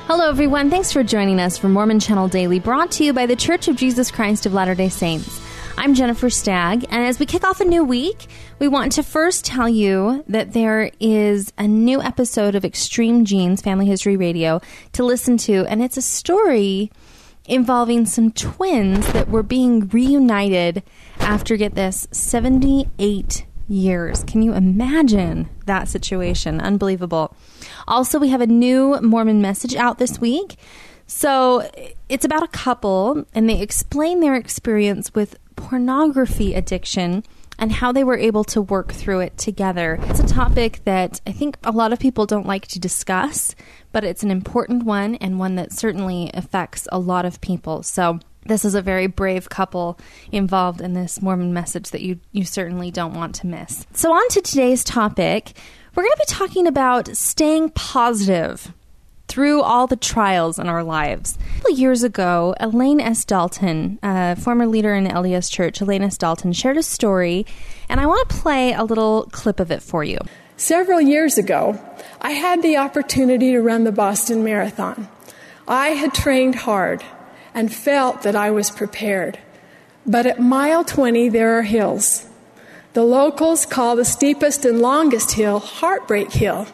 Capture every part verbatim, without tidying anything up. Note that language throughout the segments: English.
Hello, everyone. Thanks for joining us for Mormon Channel Daily, brought to you by The Church of Jesus Christ of Latter-day Saints. I'm Jennifer Stagg, and as we kick off a new week, we want to first tell you that there is a new episode of Extreme Genes Family History Radio to listen to, and it's a story involving some twins that were being reunited after, get this, seventy-eight years. Can you imagine that situation? Unbelievable. Also, we have a new Mormon message out this week. So it's about a couple, and they explain their experience with pornography addiction and how they were able to work through it together. It's a topic that I think a lot of people don't like to discuss, but it's an important one and one that certainly affects a lot of people. So this is a very brave couple involved in this Mormon message that you, you certainly don't want to miss. So on to today's topic, we're going to be talking about staying positive through all the trials in our lives. A couple years ago, Elaine S. Dalton, a former leader in the L D S Church, Elaine S. Dalton, shared a story, and I want to play a little clip of it for you. Several years ago, I had the opportunity to run the Boston Marathon. I had trained hard and felt that I was prepared. But at mile twenty, there are hills. The locals call the steepest and longest hill Heartbreak Hill.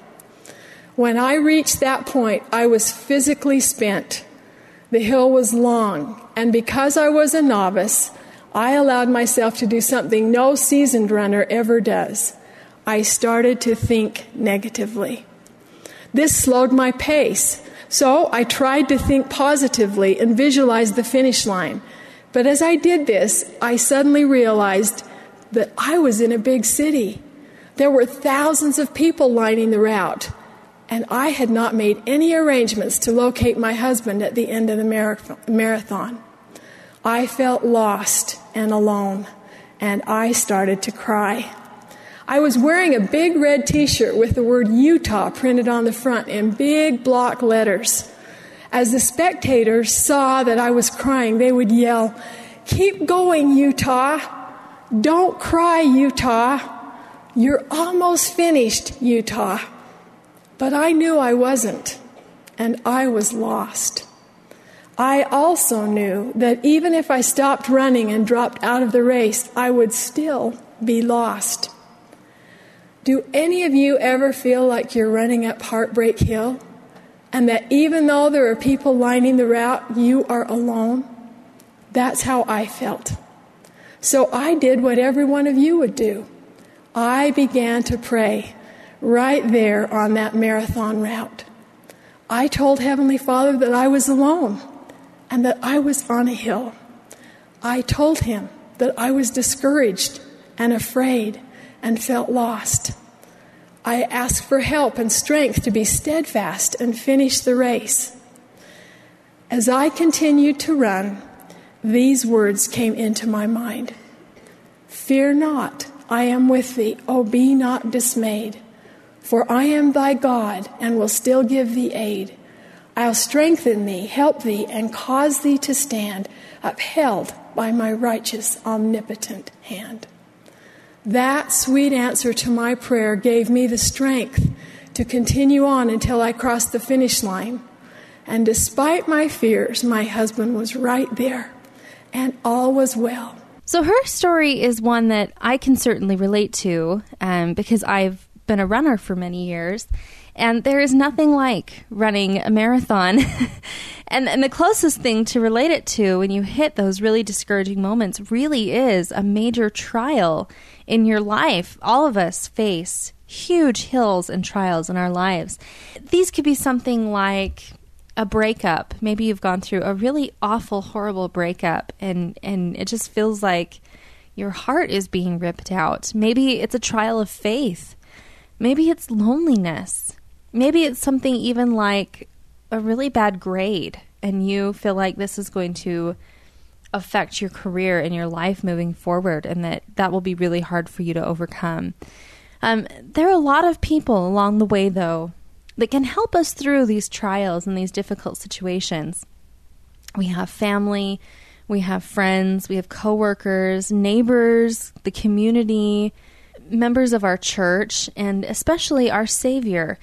When I reached that point, I was physically spent. The hill was long, and because I was a novice, I allowed myself to do something no seasoned runner ever does. I started to think negatively. This slowed my pace, so I tried to think positively and visualize the finish line. But as I did this, I suddenly realized that I was in a big city. There were thousands of people lining the route. And I had not made any arrangements to locate my husband at the end of the marathon. I felt lost and alone, and I started to cry. I was wearing a big red T-shirt with the word Utah printed on the front in big block letters. As the spectators saw that I was crying, they would yell, "Keep going, Utah! Don't cry, Utah! You're almost finished, Utah!" But I knew I wasn't, and I was lost. I also knew that even if I stopped running and dropped out of the race, I would still be lost. Do any of you ever feel like you're running up Heartbreak Hill, and that even though there are people lining the route, you are alone? That's how I felt. So I did what every one of you would do. I began to pray. Right there on that marathon route, I told Heavenly Father that I was alone and that I was on a hill. I told Him that I was discouraged and afraid and felt lost. I asked for help and strength to be steadfast and finish the race. As I continued to run, these words came into my mind. "Fear not, I am with thee, O be not dismayed. For I am thy God, and will still give thee aid. I'll strengthen thee, help thee, and cause thee to stand, upheld by my righteous, omnipotent hand." That sweet answer to my prayer gave me the strength to continue on until I crossed the finish line. And despite my fears, my husband was right there, and all was well. So her story is one that I can certainly relate to, um, because I've been a runner for many years, and there is nothing like running a marathon. and, and the closest thing to relate it to when you hit those really discouraging moments really is a major trial in your life. All of us face huge hills and trials in our lives. These could be something like a breakup. Maybe you've gone through a really awful, horrible breakup, and, and it just feels like your heart is being ripped out. Maybe it's a trial of faith. Maybe it's loneliness. Maybe it's something even like a really bad grade, and you feel like this is going to affect your career and your life moving forward, and that that will be really hard for you to overcome. Um, there are a lot of people along the way, though, that can help us through these trials and these difficult situations. We have family, we have friends, we have coworkers, neighbors, the community, members of our church, and especially our Savior.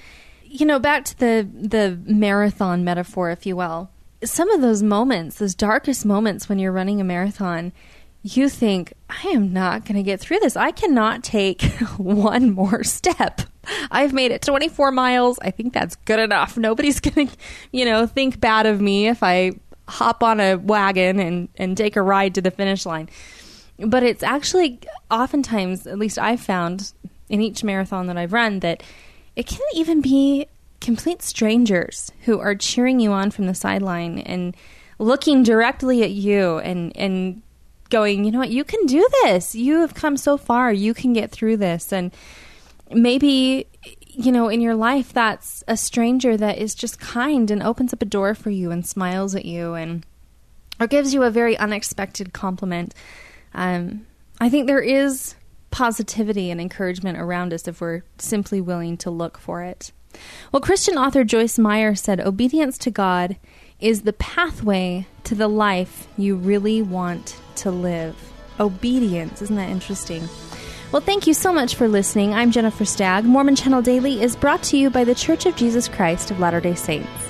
you know, back to the, the marathon metaphor, if you will, some of those moments, those darkest moments when you're running a marathon, you think, I am not going to get through this. I cannot take one more step. I've made it twenty-four miles. I think that's good enough. Nobody's going to, you know, think bad of me if I hop on a wagon and, and take a ride to the finish line. But it's actually oftentimes, at least I've found in each marathon that I've run, that it can even be complete strangers who are cheering you on from the sideline and looking directly at you and, and going, you know what, you can do this. You have come so far. You can get through this. And maybe, you know, in your life, that's a stranger that is just kind and opens up a door for you and smiles at you and or gives you a very unexpected compliment. Um, I think there is positivity and encouragement around us if we're simply willing to look for it. Well, Christian author Joyce Meyer said, obedience to God is the pathway to the life you really want to live. Obedience. Isn't that interesting? Well, thank you so much for listening. I'm Jennifer Stagg. Mormon Channel Daily is brought to you by the Church of Jesus Christ of Latter-day Saints.